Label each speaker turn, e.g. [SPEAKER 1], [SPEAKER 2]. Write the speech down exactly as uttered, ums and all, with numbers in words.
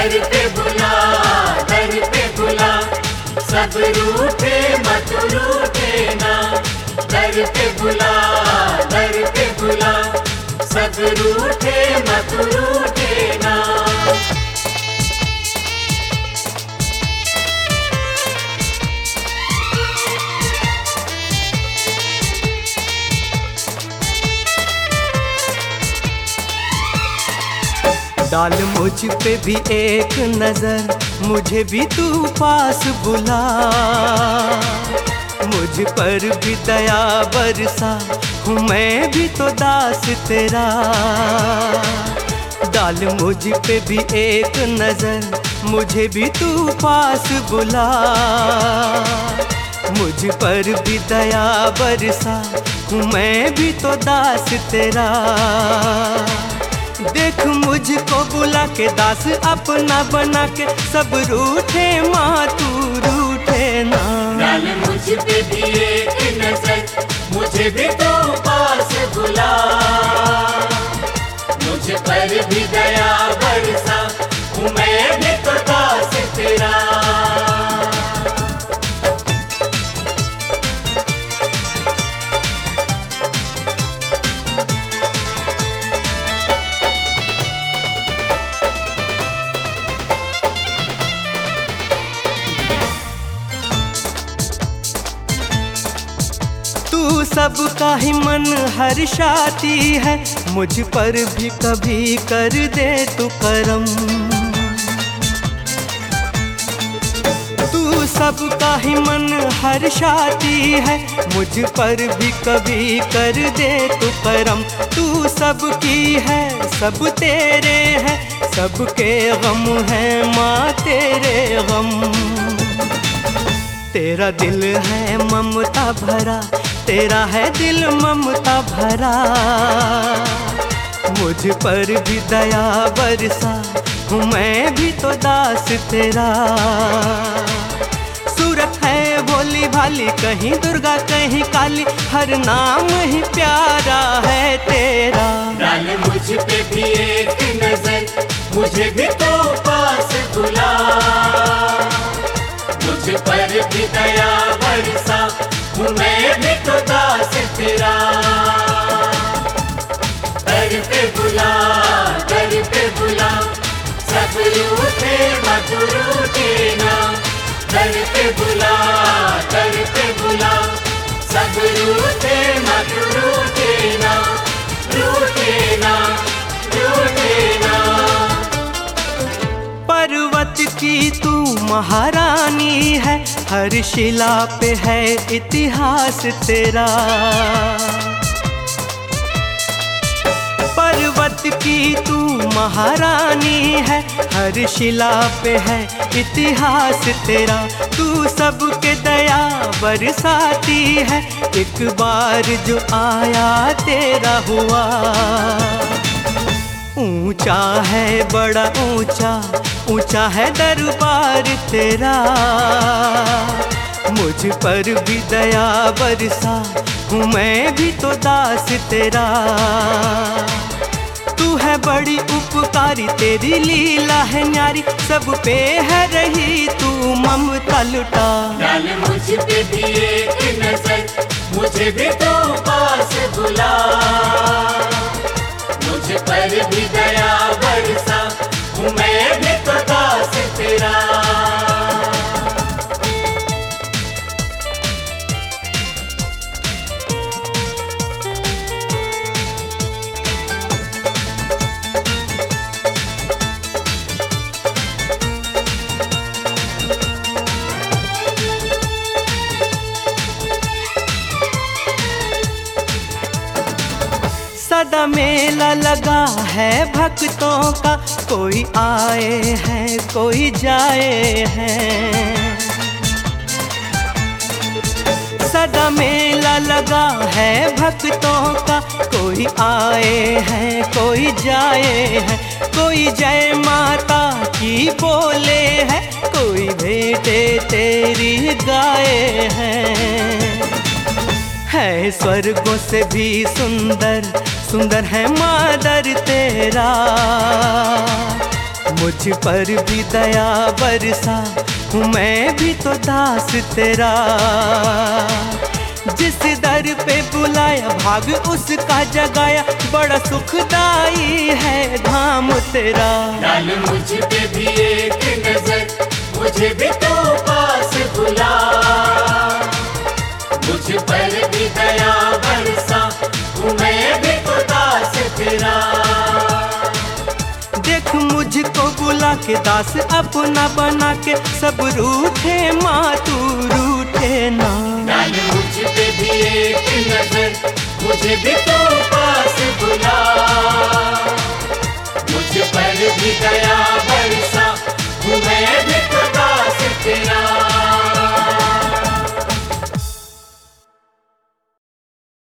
[SPEAKER 1] दर पे बुला, दर पे बुला, सब रूठे मत रूठे ना। दर पे बुला, दर पे बुला, सब रूठे मत रूठे ना।
[SPEAKER 2] डाल मुझ पे भी एक नजर, मुझे भी तू पास बुला। मुझ पर भी दया बरसा, हूँ मैं भी तो दास तेरा। डाल मुझ पे भी एक नजर, मुझे भी तू पास बुला। मुझ पर भी दया बरसा, हूँ मैं भी तो दास तेरा। देख मुझको बुला के दास अपना बना के, सब रूठे माँ तू रूठे ना।
[SPEAKER 1] डाल मुझ पे भी एक नजर, मुझे भी तो पास बुला। मुझ पर भी दया बरसा, हूँ मैं भी तो दास तेरा।
[SPEAKER 2] तू सबका ही मन हर्षाती है, मुझ पर भी कभी कर दे तू करम। तू सबका ही मन हर्षाती है, मुझ पर भी कभी कर दे तू करम। तू सबकी है, सब तेरे हैं, सबके गम है माँ तेरे गम। तेरा दिल है ममता भरा, तेरा है दिल ममता भरा। मुझ पर भी दया बरसा, हूँ मैं भी तो दास तेरा। सूरत है भोली भाली, कहीं दुर्गा कहीं काली, हर नाम ही प्यारा है तेरा।
[SPEAKER 1] डाल मुझ पे भी एक नजर, मुझे भी तो पास बुला। मुझ पर भी दया बरसा, हूँ मैं भी तो दास तेरा। दर पे बुला, दर पे बुला, सब रूठे मत रूठे ना। दर पे बुला, दर पे बुला, सब रूठे मत रूठे ना। रूठे ना, रूठे ना।
[SPEAKER 2] पर्वत की तू महारानी है, हर शिला पे है इतिहास तेरा। पर्वत की तू महारानी है, हर शिला पे है इतिहास तेरा। तू सबके दया बरसाती है, एक बार जो आया तेरा हुआ। ऊंचा है बड़ा ऊंचा, ऊंचा है दरबार तेरा। मुझ पर भी दया बरसा, हूँ मैं भी तो दास तेरा। तू है बड़ी उपकारी, तेरी लीला है न्यारी, सब पे है रही तू ममता लुटा।
[SPEAKER 1] डाल मुझ पे भी एक नजर, मुझे भी तो पास बुला। मुझ पर भी दया बरसा, हूँ मैं भी तो दास तेरा।
[SPEAKER 2] सदा मेला लगा है भक्तों का, कोई आए हैं कोई जाए हैं। सदा मेला लगा है भक्तों का, कोई आए हैं कोई जाए हैं। कोई जय माता की बोले है, कोई भेंटे तेरी गाए हैं। है स्वर्गों से भी सुंदर, सुंदर है मादर तेरा। मुझ पर भी दया बरसा, हूँ मैं भी तो दास तेरा। जिस दर पे बुलाया भाग उसका जगाया, बड़ा सुखदाई है धाम तेरा।
[SPEAKER 1] डाल मुझ पे भी एक नजर, मुझे भी तो पास बुला, मुझ पर भी दया बरसा, हूँ मैं भी तो दास तेरा।
[SPEAKER 2] देख मुझको बुला के दास अपना बना के, सब रूठे माँ तू रूठे ना।
[SPEAKER 1] डाल मुझ पे भी एक नजर, मुझे भी तो पास बुला, मुझ पर भी दया बरसा, हूँ मैं भी तो दास तेरा।